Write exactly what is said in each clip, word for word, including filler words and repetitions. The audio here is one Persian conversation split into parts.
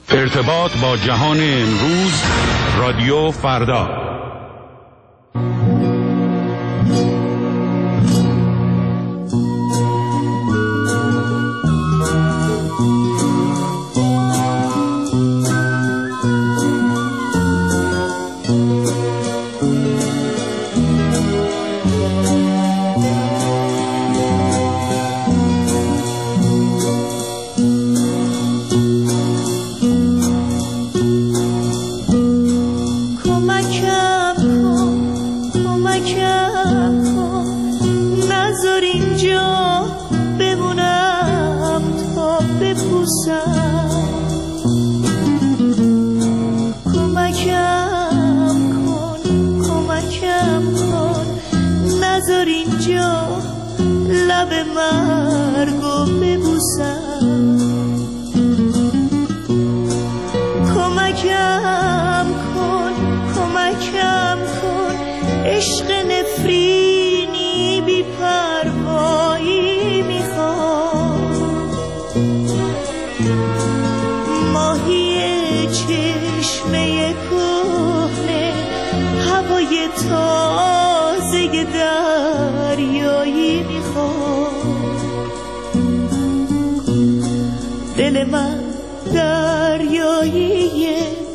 ارتباط با جهان امروز، رادیو فردا. دل من دریاییه،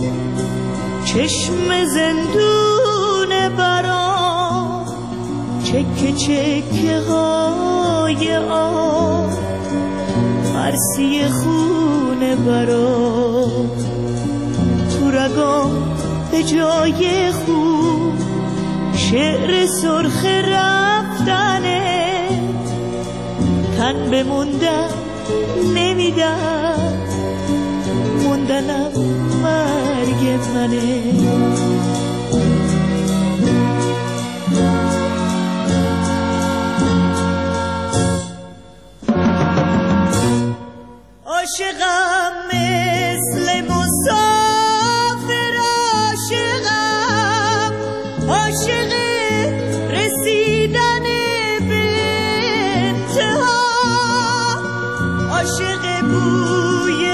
چشم زندون برام، چکه چکه های آب، مرسی خونه برام، تو رگام به جای خوب شعر سرخ رفتنه، تن بموندن نمیدن، موندنم مرگ منه. عاشقم مثل مسافر، عاشقم عاشق رسیدن به انتها، عاشق بوی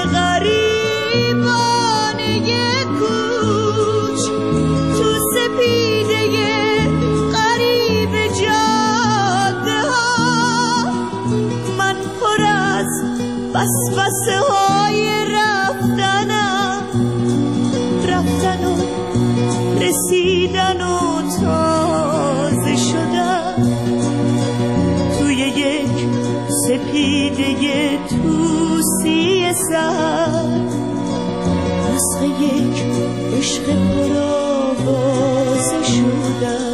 غریبانه کوچ تو سپیده غریب جاده ها، من پر از وسوسه های رفتنم، رفتن و رسیدن و تازه شدن توی یک سپیده توسی سر، نسخه یک عشق پرآوازه شدن.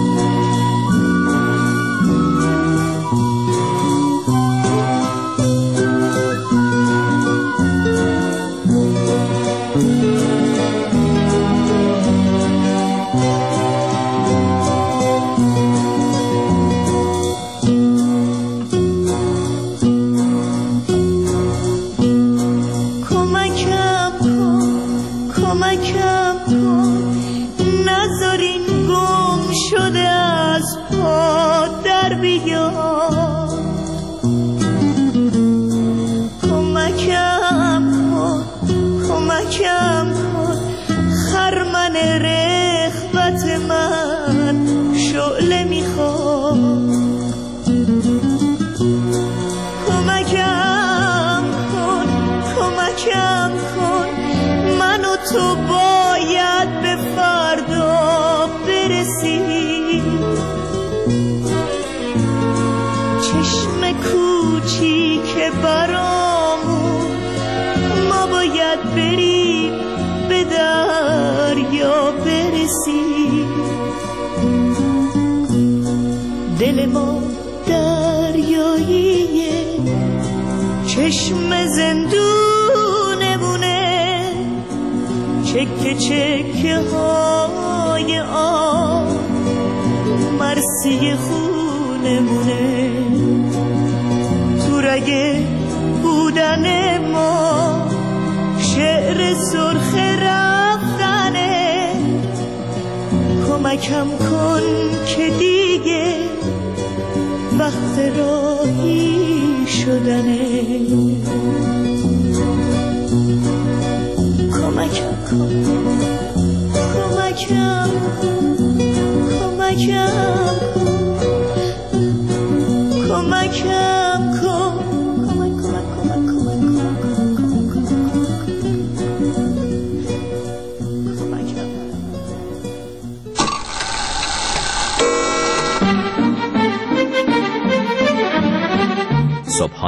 تو باید به فردا برسی، چشم کوچیک برامون، ما باید بریم به دریا برسی، دل ما دریاییه، چشم زندونمونه، چکه چکه های آب، مرسی خونمونه، تو رگ بودن ما شعر سرخ رفتنه، کمکم کن که دیگه وقت راهی شدنه.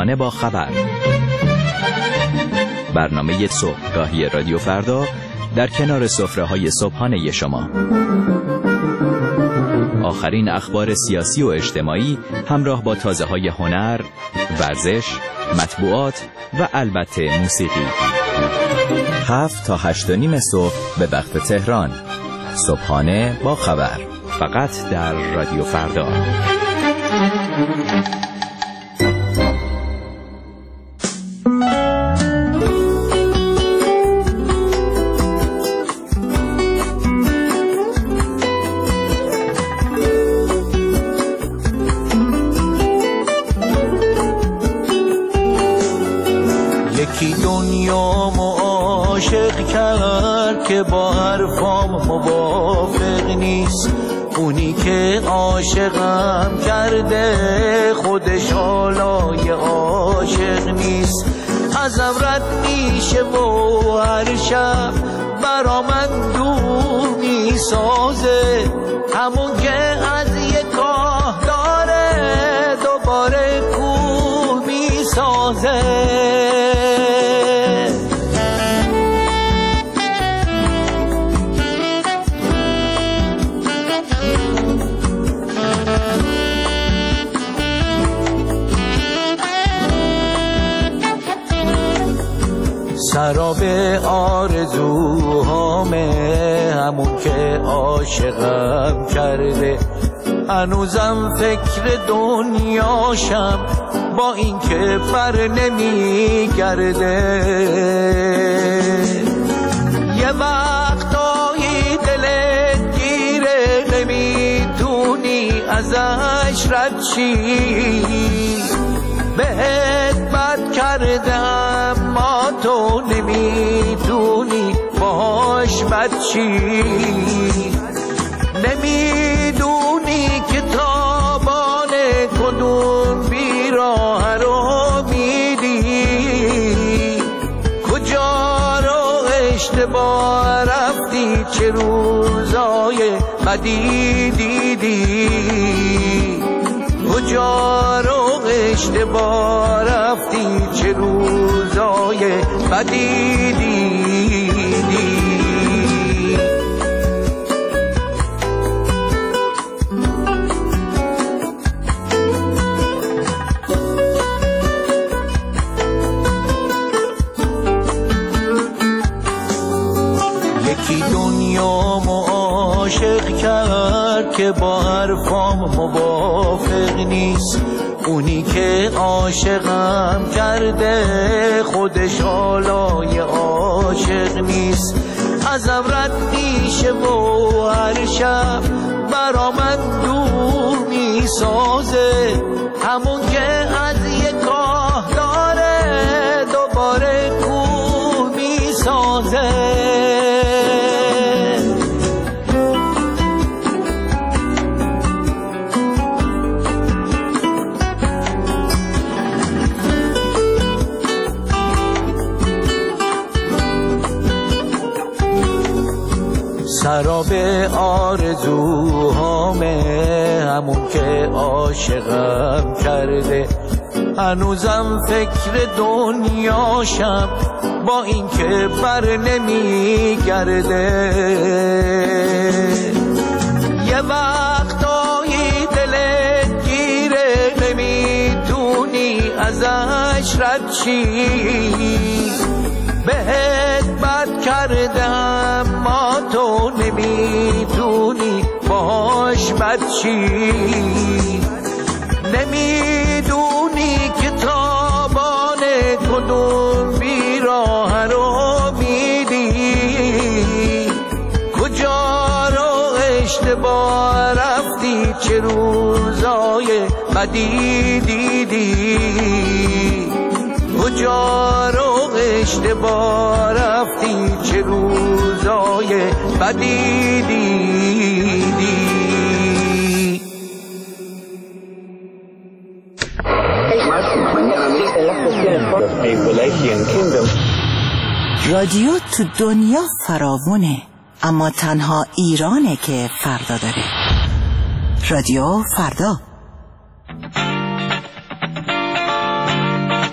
صبحانه با خبر، برنامه صبحگاهی رادیو فردا در کنار سفره‌های صبحانه شما. آخرین اخبار سیاسی و اجتماعی همراه با تازه‌های هنر، ورزش، مطبوعات و البته موسیقی. هفت تا هشت و نیم صبح به وقت تهران. صبحانه با خبر، فقط در رادیو فردا. یکی دنیا عاشق کرد که با حرفام موافق نیست، اونی که عاشقم کرده خودش حالای عاشق نیست. ازم رد میشه و هر شب برا من دور میسازه، همون که از یک کاه داره دوباره کور میسازه. سراب آرزوهامه، همون که عاشقم کرده، هنوزم فکر دنیاشم با این که بر نمیگرده. یه وقتایی دلت گیره، نمیتونی ازش رد شی، بهت بد کرده اما تو نمیتونی باهاش بد چی. نمیدونی که تابان کدوم بیراه رو میدی، کجا رو اشتباه رفتی، چه روزای بدی دیدی، کجا رو اشتباه رفتی، چه روزای بدی دیدی. یکی دنیا عاشق کرد که با حرفام موافق نیست، اونی که عاشقم کرده خودش حالای عاشق نیست. ازم رد میشه و هر شب برا من دور میسازه، همون که از یک کاه داره دوباره کور میسازه. سراب آرزوهامه، همون که عاشقم کرده، هنوزم فکر دنیاشم با این که بر نمیگرده. یه وقتایی دلت گیره، نمیتونی ازش رد شی، بهت بد کرده اما تو نمیتونی باهاش بد چی. نمیدونی که تابان کدوم بیراه رو میدی، کجا رو اشتباه رفتی، چه روزای بدی دیدی، کجا رو اشتباه رفتی، چه روزای بدی دیدی. رادیو تو دنیا فراوونه، اما تنها ایرانه که فردا داره. رادیو فردا.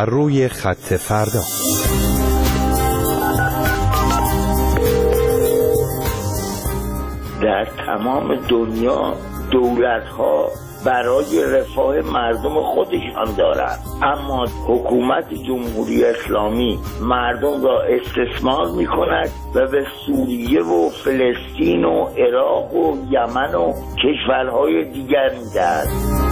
بر روی خط فردا. در تمام دنیا دولت‌ها برای رفاه مردم خودشان دارند، اما حکومت جمهوری اسلامی مردم را استثمار می‌کند و به سوریه و فلسطین و عراق و یمن و کشورهای دیگر می‌دهد.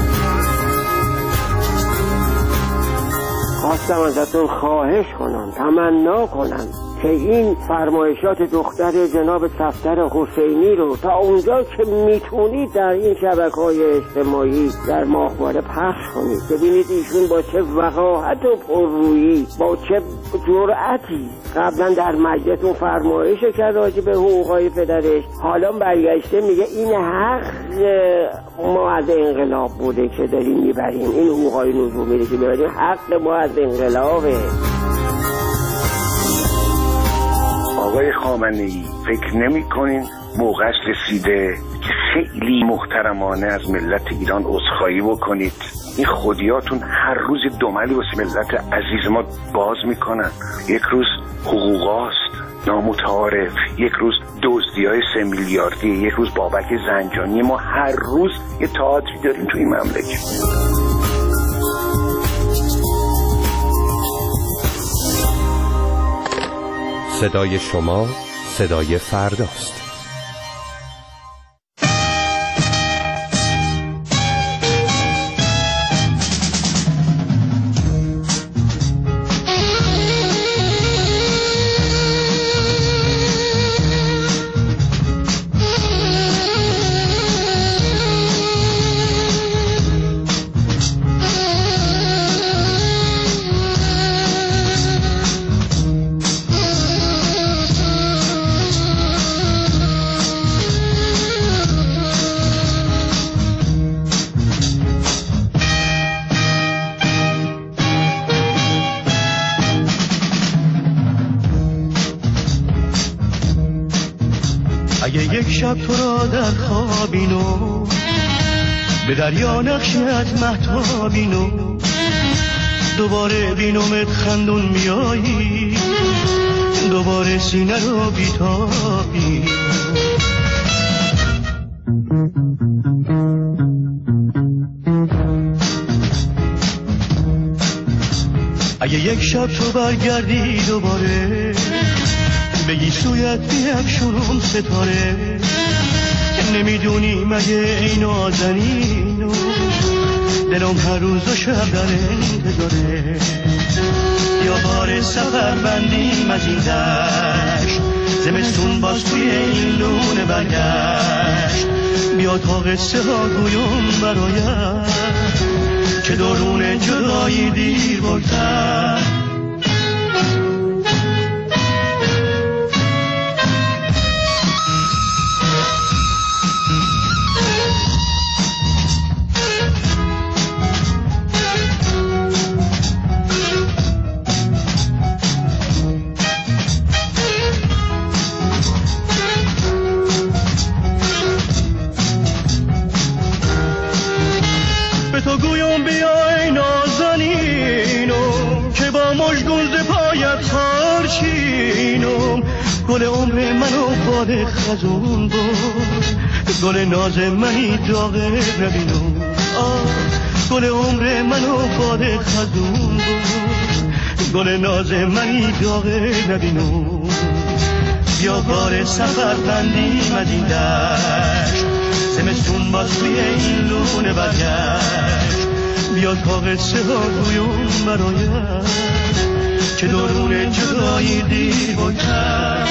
خواستم ازتون خواهش کنم، تمنا کنم که این فرمایشات دختر جناب صفدر حسینی رو تا اونجا که میتونید در این شبکه‌های اجتماعی در ماهواره پخش کنید. ببینید ایشون با چه وقاحت و پررویی، با چه جرأتی قبلا در مجلس اون فرمایش کرد راجع به حقوق‌های پدرش، حالا برگشته میگه این حق ما از انقلاب بوده که داریم میبریم، این حقوق‌های نجومی رو که ببریم حق ما از انقلابه. آقای خامنه‌ای فکر نمی کنین موقعش رسیده که خیلی محترمانه از ملت ایران عذرخواهی بکنید؟ این خودیاتون هر روز دملی واسه ملت عزیز ما باز میکنن. یک روز حقوقاست نامتعارف، یک روز دزدی‌های سه میلیاردی، یک روز بابک زنجانی. ما هر روز یه تئاتری داریم تو این مملکت. صدای شما صدای فرداست. اگه یک شب تو را در خوابینو به دریا نقشت مهتابینو دوباره بینومت خندون میایی دوباره سینه رو بیتابی اگه یک شب تو برگردی دوباره بگی سویت بیفشونم ستاره نمیدونی مگه این نازنینو دلم هر روز و شب در انتظاره یا بار سفر بندیم از این دشت زمستون باز توی این لونه برگشت بیا تا قصه ها گویم برایت که درون جدایی دیر بردن تو گویم بیای نازنینم که با مژگون ز پایت خارچینم گل عمر منو باد خزون بود گل ناز منی داغه نبینم آه گل عمر منو باد خزون بود گل ناز منی داغه نبینم بیا بار سفر بندیم از این دشت زمستون باز توی این لونه برگشت بیا تا قصه ها گویم برایت که درون جدایی دیر بودم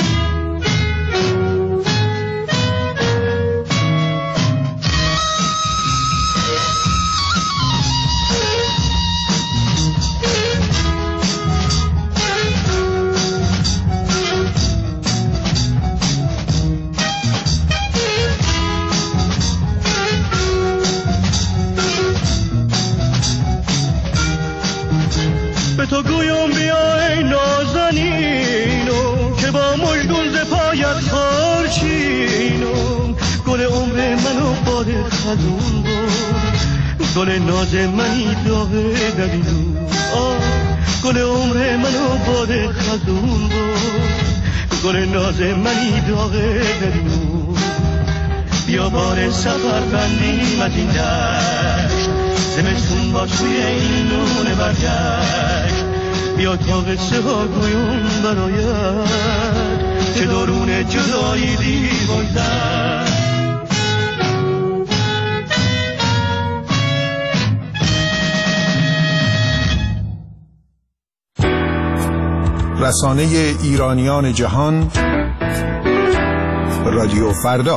به تو گویم بیای نازنینم که با مژگون ز پایت خارچینم گل عمر منو باد خزون بود گل ناز منی داغه نبینم آه گل عمر منو باد خزون بود، گل ناز منی داغ نبینو. بیا بار سفر بندیم از این دشت، زمستون با توی این نونه برگشت. بیا تا قصه ها گویم برایت، چه دارون جدایی دیوان زد. رسانه ایرانیان جهان، رادیو فردا.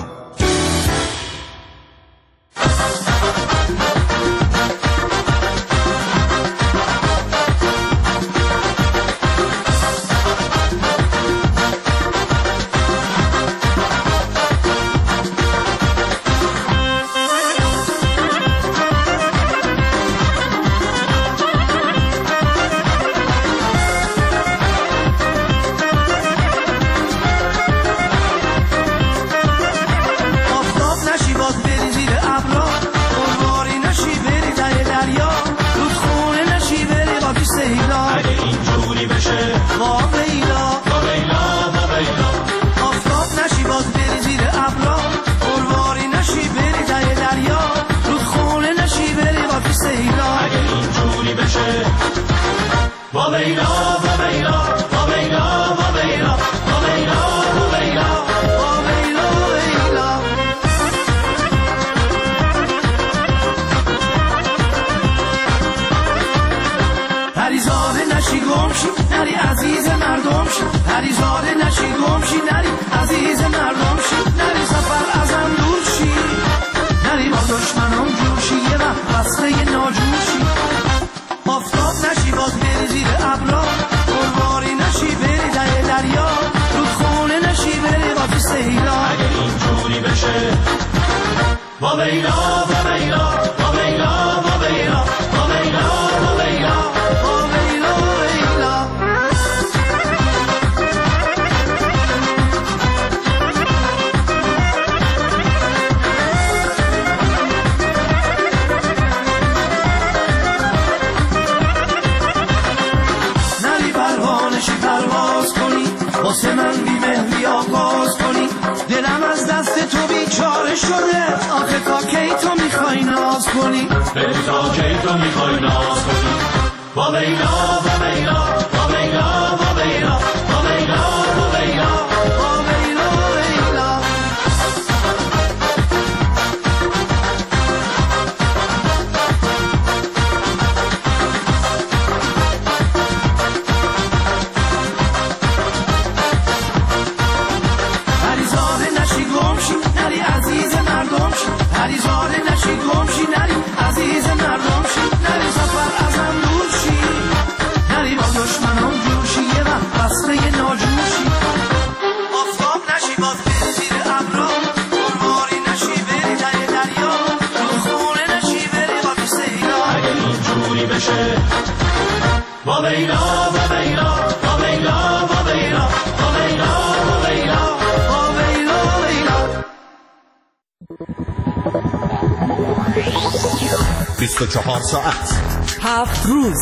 بیست و چهار ساعت، هفت روز،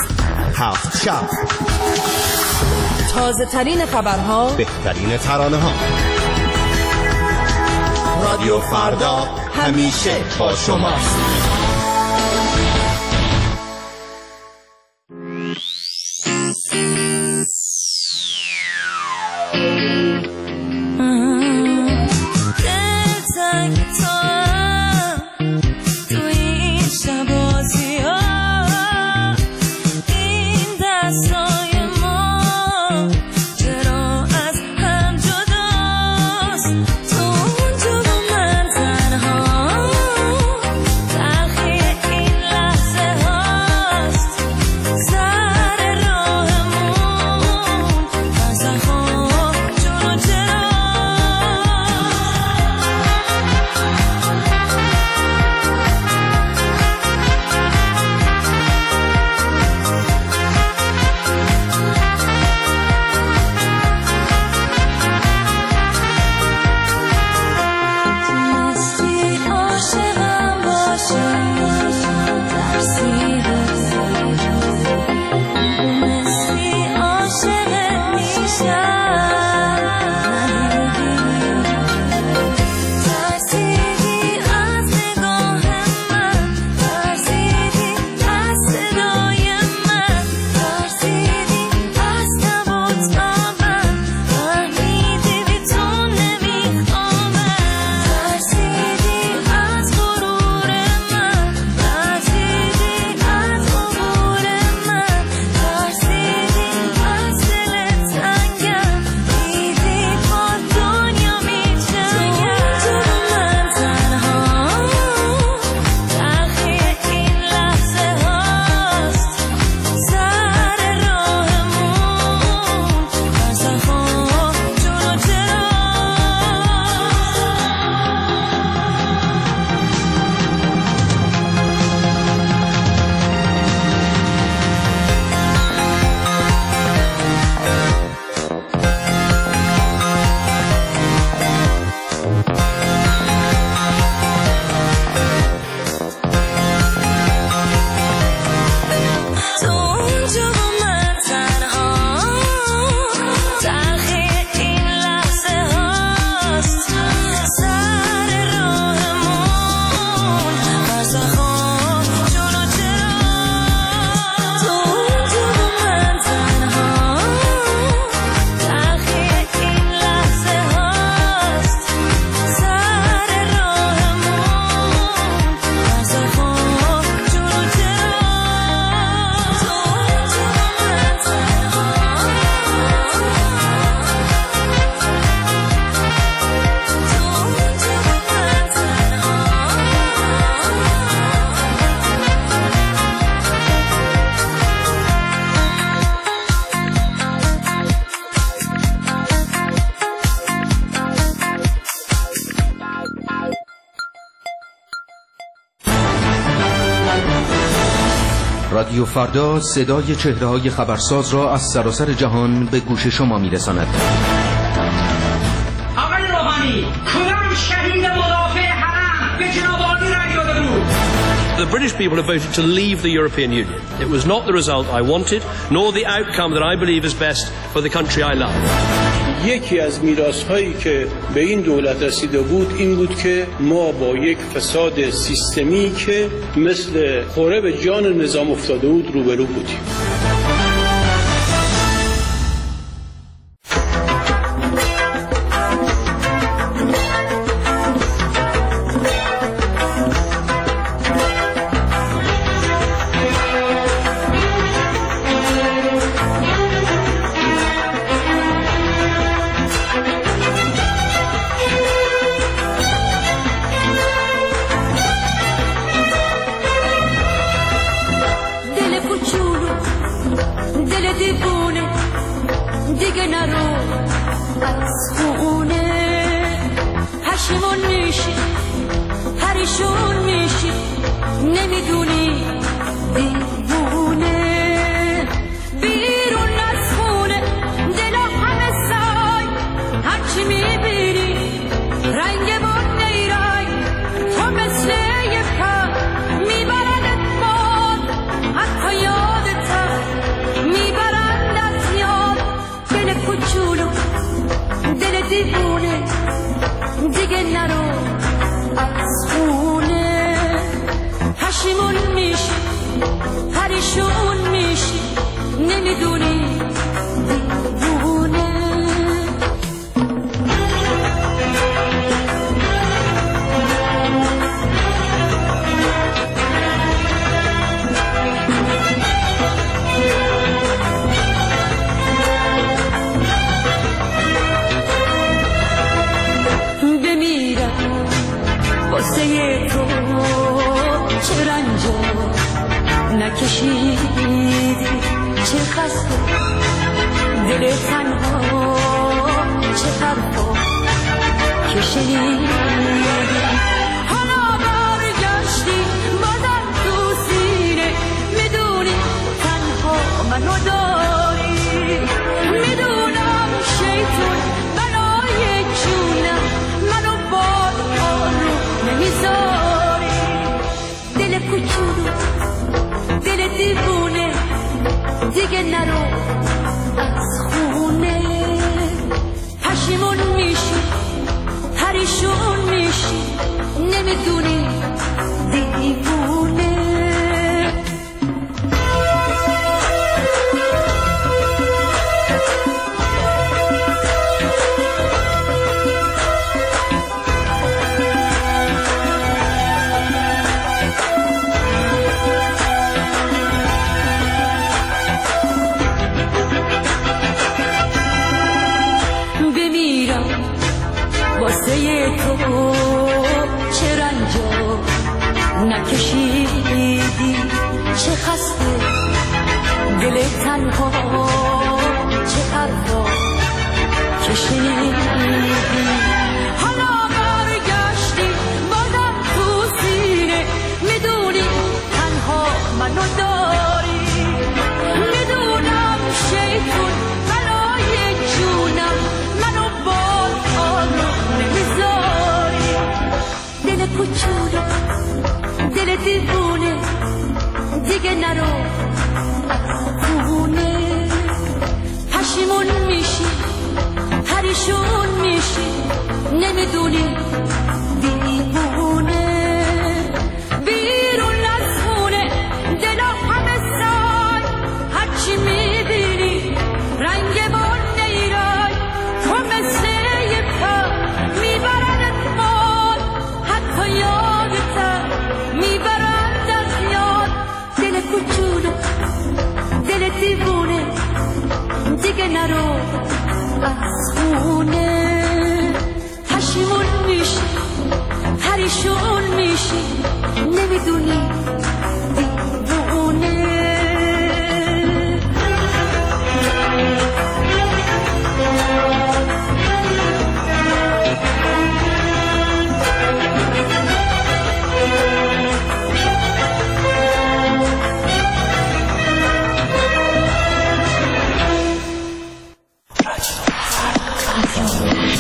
هفت شب، تازه ترین خبرها، بهترین ترانه ها. رادیو فردا همیشه با شماست. تنها رادیو فردا صدای چهره‌های خبرساز را از سراسر جهان به گوش شما می‌رساند. آقای روحانی، کدام شهید مدافع حرم به جناب عالی رأی داده بود؟ The British people have voted to leave the European Union. It was not the result I wanted, nor the outcome that I believe is best for the country I love. یکی از میراث‌هایی که به این دولت رسیده بود این بود که ما با یک فساد سیستمی که مثل خوره به جان نظام افتاده بود روبرو بودیم.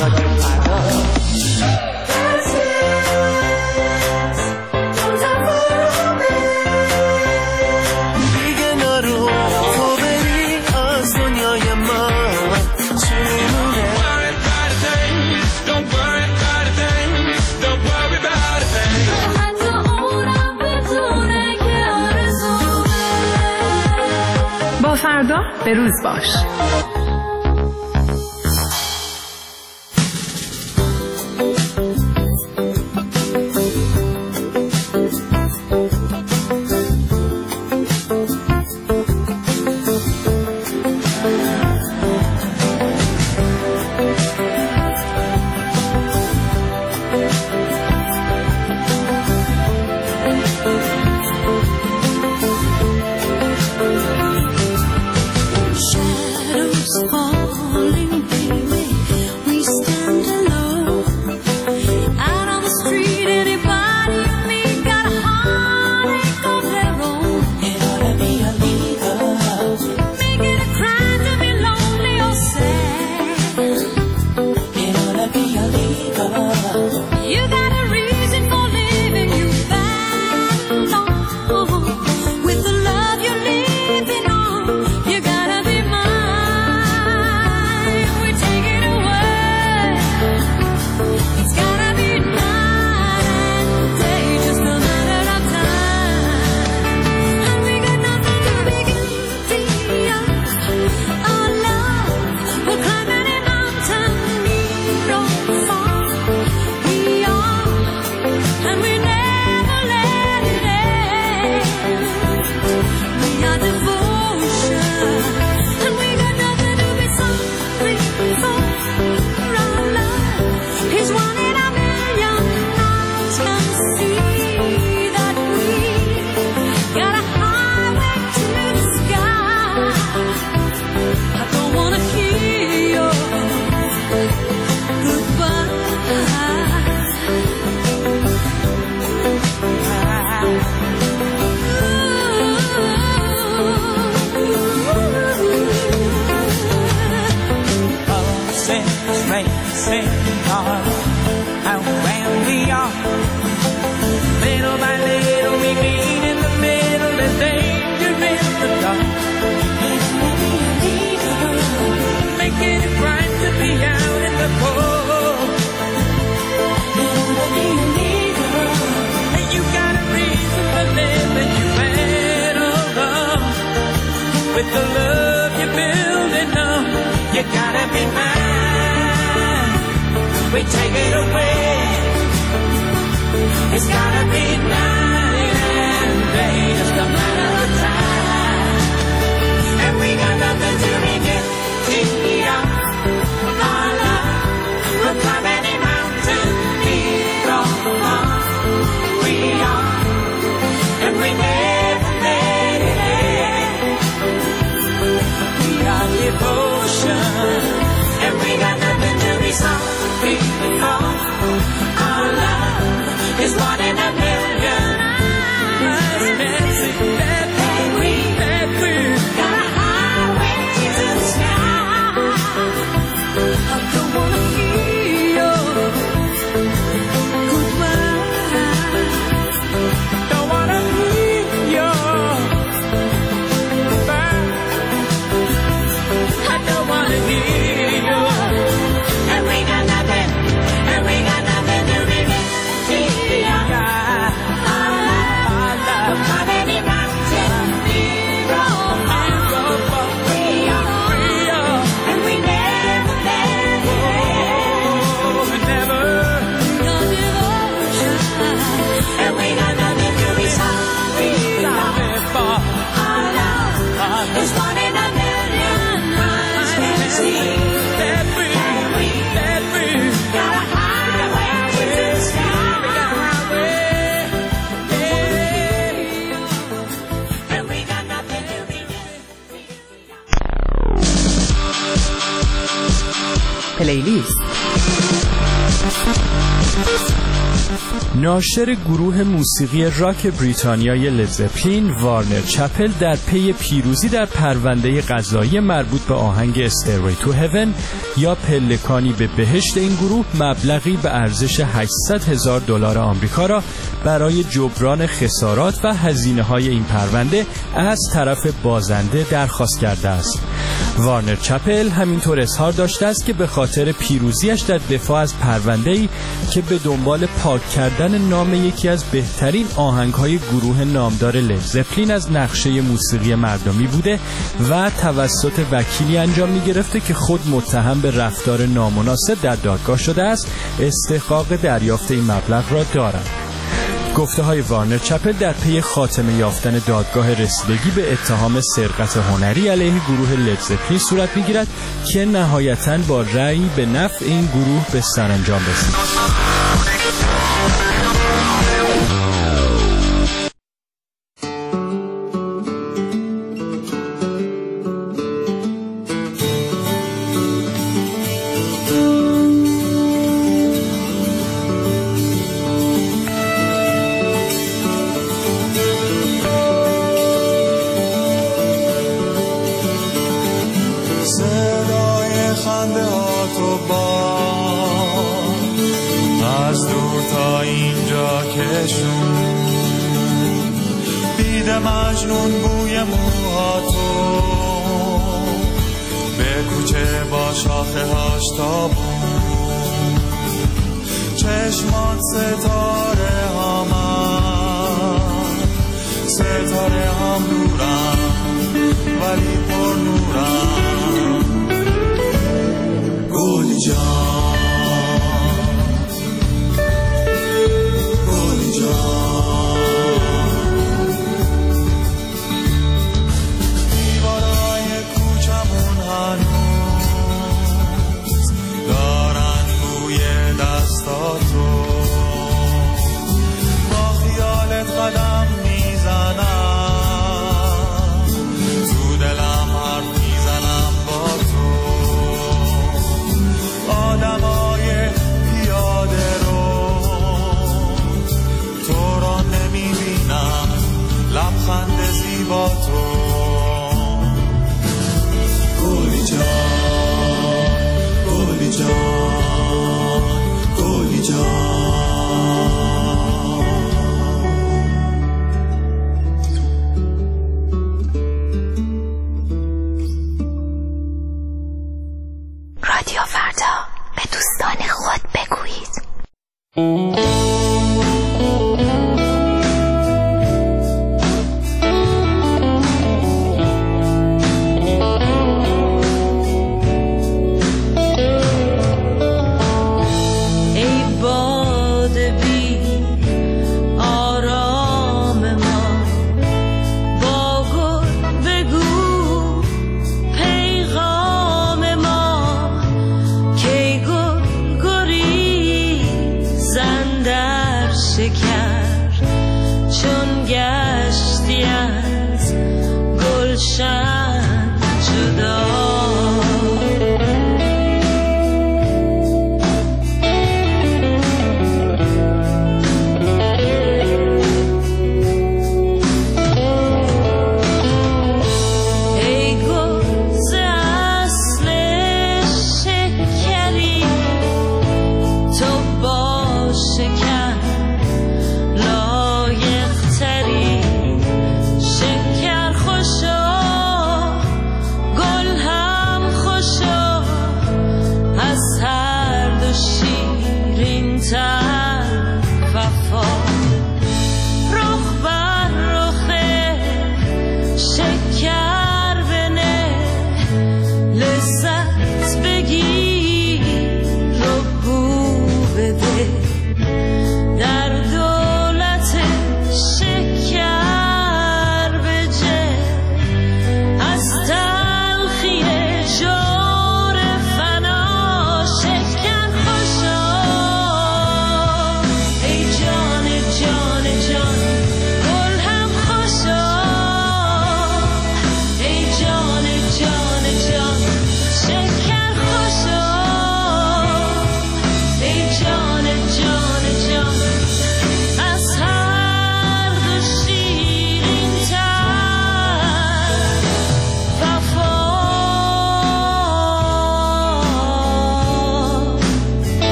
رادیو فردا. فردا به روز باش. پلیلیست ناشر گروه موسیقی راک بریتانیای لدزپلین وارنر چپل در پی پیروزی در پرونده قضایی مربوط به آهنگ استیروی تو هیون یا پلکانی به بهشت این گروه مبلغی به ارزش هشتصد هزار دلار آمریکا را برای جبران خسارات و هزینه‌های این پرونده از طرف بازنده درخواست کرده است. وارنر چپل همینطور اظهار داشته است که به خاطر پیروزیش در دفاع از پرونده‌ای که به دنبال پاک کردن نام یکی از بهترین آهنگ‌های گروه نامدار لدزپلین از نقشه موسیقی مردمی بوده و توسط وکیلی انجام می‌گرفته که خود متهم به رفتار نامناسب در دادگاه شده است، استحقاق دریافت این مبلغ را دارد. گفته های وارنر چپل در پی خاتمه یافتن دادگاه رسیدگی به اتهام سرقت هنری علیه گروه لدزپلین صورت می‌گیرد که نهایتاً با رأی به نفع این گروه به سرانجام رسید. از دور تا اینجا کشون بید مجنون بوی موهاتو به کوچه با شاخه هاش تابون چشمات ستاره همن ستاره هم دورن ولی پر نورن گلی جان قدم میزنم تو دلم حرف میزنم با تو آدمای پیاده رو تو را نمیبینم لبخند زیبا تو گلی جان گلی جان گلی جان رادیو فردا به دوستان خود بگویید.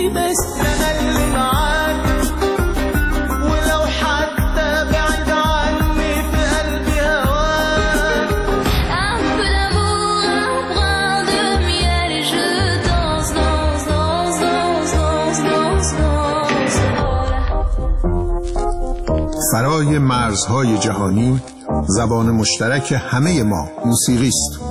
بس أنا اللي معاك، ولو حتى بعد عني في قلبي هواك. Un peu d'amour, un brin de miel et je danse, danse, danse, danse, danse, danse, danse. فرای مرزهای جهانی زبان مشترک همه ما موسیقی است.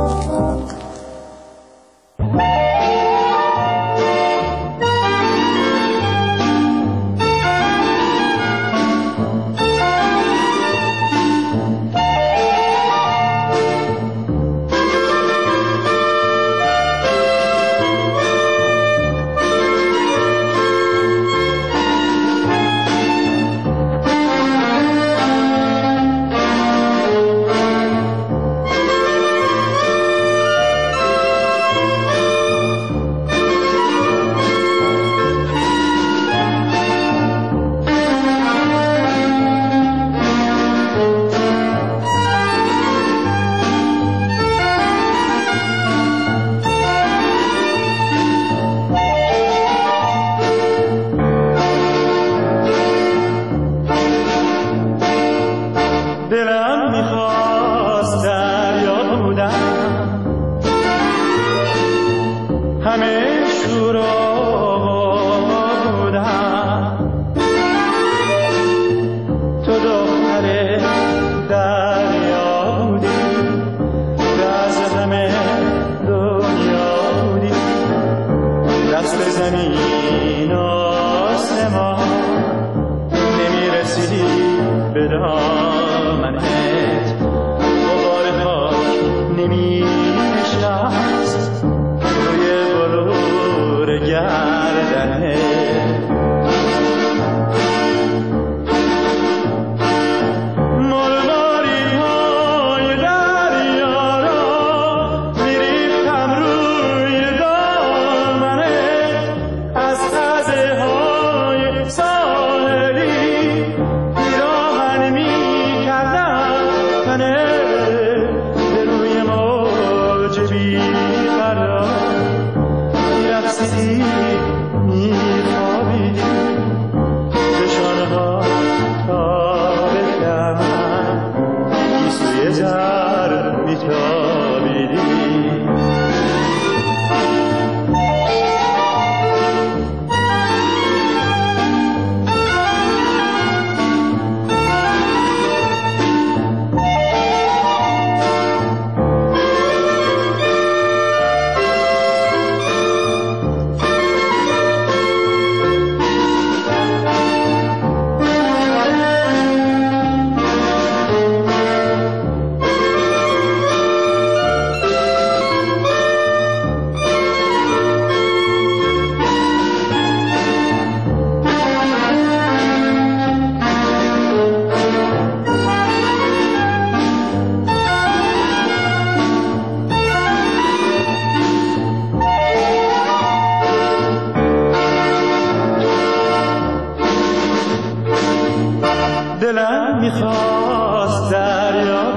دلم میخواست دریا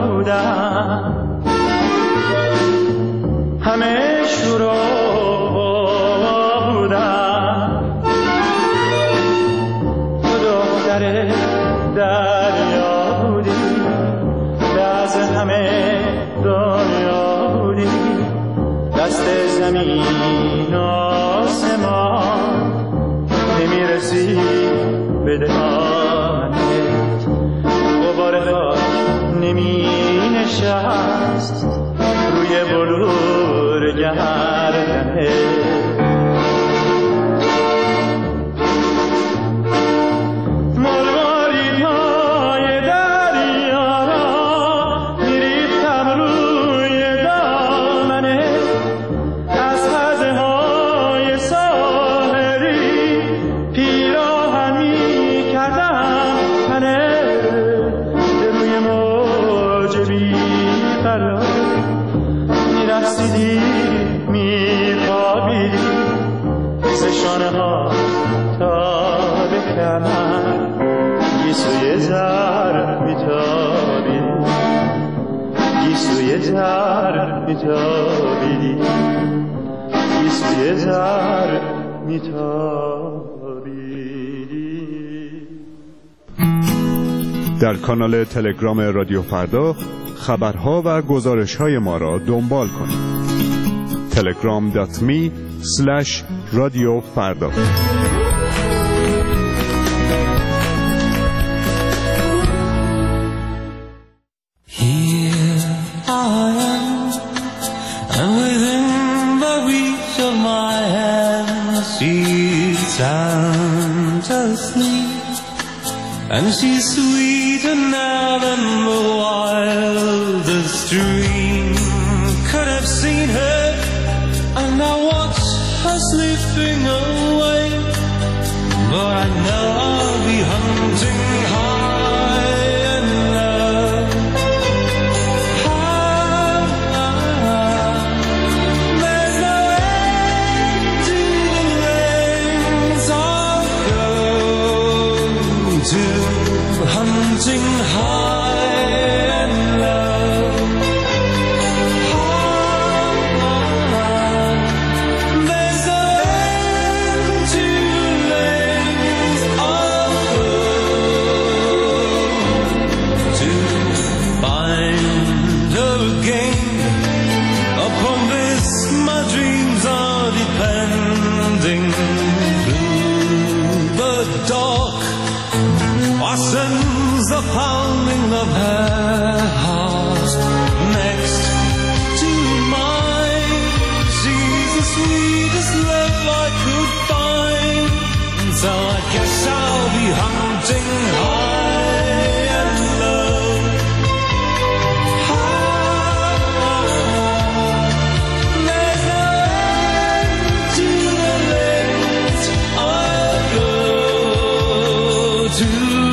بودم، همه شورا بودم، تو دختر دریا بودی، دست همه دنیا بودی، دست زمین آسمان نمیرسی به دهانت، غبار خاک نمی نشست روی بلور گردنت. گیسوی زر میتابیدی، گیسوی زر میتابیدی، گیسوی زر میتابی. در کانال تلگرام رادیو فردا خبرها و گزارش‌های ما را دنبال کنید. تلگرام دات می اسلش رادیو فردا. And she's sweeter now than the wildest dream could have seen her. And I watch her slipping away, but I know I'll be hunting high and low. High, there's no end to the lengths I'll go to. Hunting high and low. There's no end to the lengths I'll go to find her again. Upon this my dreams are depending. Through the dark I sense the pounding of her heart next to mine. She's the sweetest love I could find, so I guess I'll be hunting high and low. There's no end to the lengths I'll go to.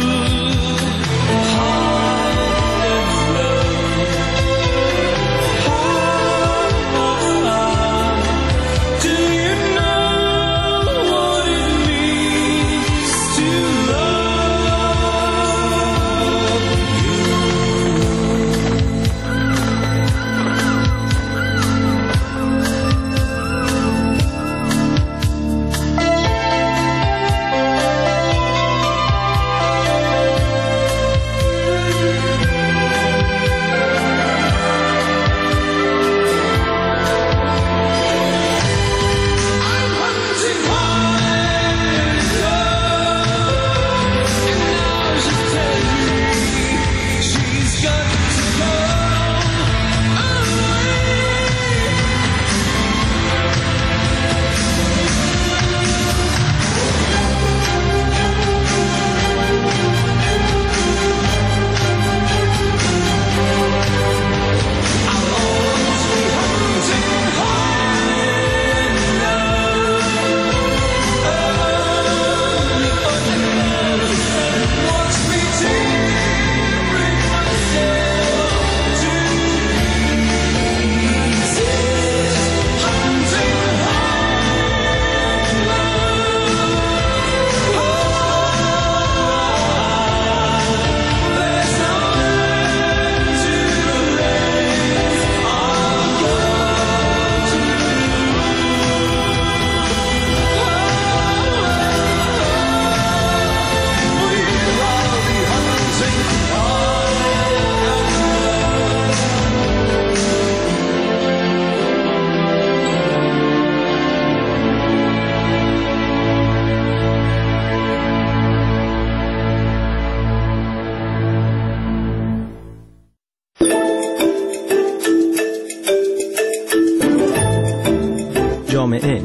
جامعه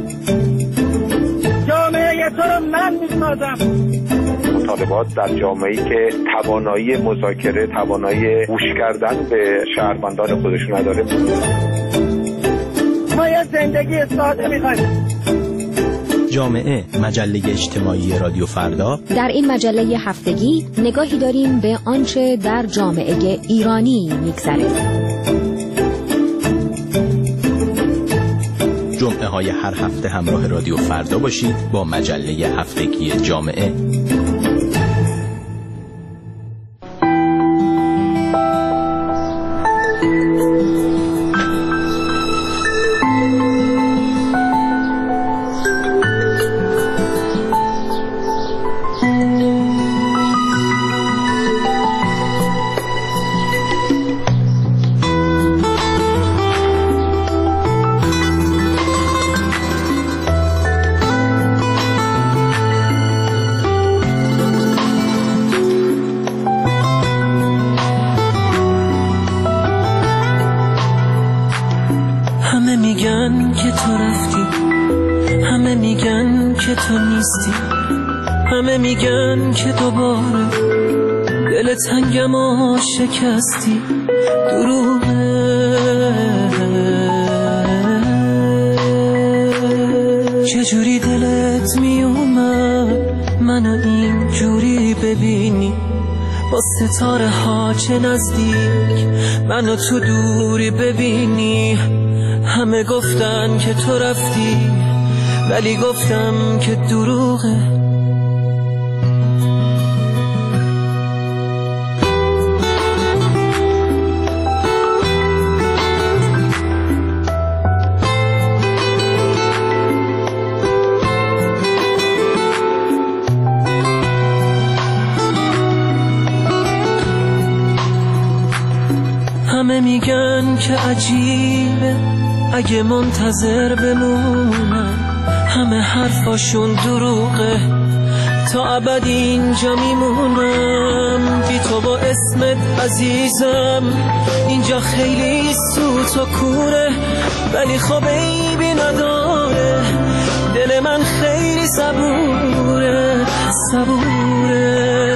جامعه تو رو من میسازم. مطالبات در جامعه‌ای که توانایی مذاکره، توانایی گوش کردن به شهروندان خودش نداره. ما یه زندگی ساده می‌خوایم. جامعه، مجله اجتماعی رادیو فردا. در این مجله هفتگی نگاهی داریم به آنچه در جامعه ایرانی می‌گذره. جمعه های هر هفته همراه رادیو فردا باشید با مجله هفتگی جامعه. همه میگن که تو رفتی، همه میگن که تو نیستی، همه میگن که دوباره دل تنگم و شکستی. دروغه چجوری دلت میومد منو اینجوری ببینی، با ستاره ها چه نزدیک منو تو دوری ببینی. همه گفتن که تو رفتی ولی گفتم که دروغه. همه میگن که عجیبه اگه منتظر بمونم، همه حرفاشون دروغه، تا ابد اینجا میمونم بی تو با اسمت عزیزم. اینجا خیلی سوت و کوره ولی خب عیبی نداره، دل من خیلی صبوره صبوره.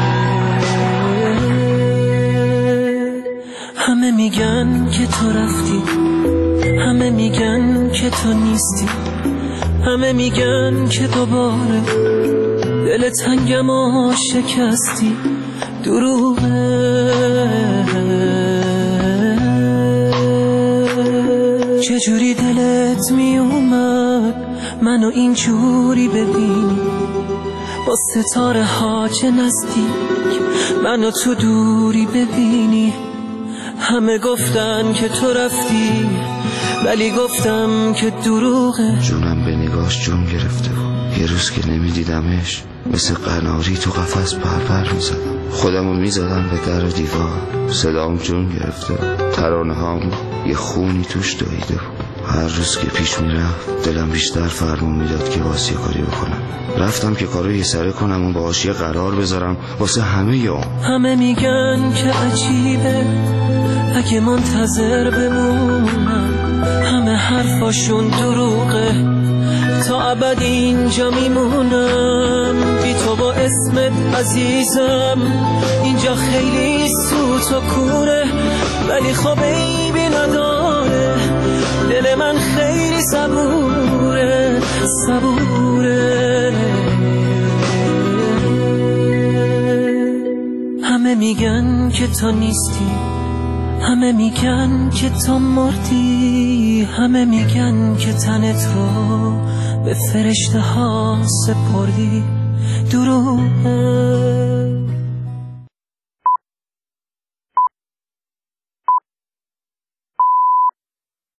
همه میگن که تو رفتی، همه میگن که تو نیستی، همه میگن که دوباره دل تنگم و شکستی. دروغه چجوری دلت میومد منو اینجوری ببینی، با ستاره ها چه نزدیک منو تو دوری ببینی. همه گفتن که تو رفتی ولی گفتم که دروغه. جونم به نگاش جون گرفته بود، یه روز که نمیدیدمش مثل قناری تو قفس پرپر میزدم، خودمو میزدم به در و دیوار، صدام جون گرفته بود، ترانه هام یه خونی توش دویده بود. هر روز که پیش میرفت دلم بیشتر فرمون میداد که واسه کاری بکنم. رفتم که کارو یه سره کنم و باهاش یه قرار بذارم واسه همه یوم. همه میگن که عجیبه اگه منتظر بمونم، همه حرفاشون دروغه، تا ابد اینجا میمونم بی تو با اسمت عزیزم. اینجا خیلی سوت و کوره ولی خب عیبی نداره، دل من خیلی صبوره صبوره. همه میگن که تو نیستی، همه میگن که تو مردی، همه میگن که تنت رو به فرشته ها سپردی. دروغه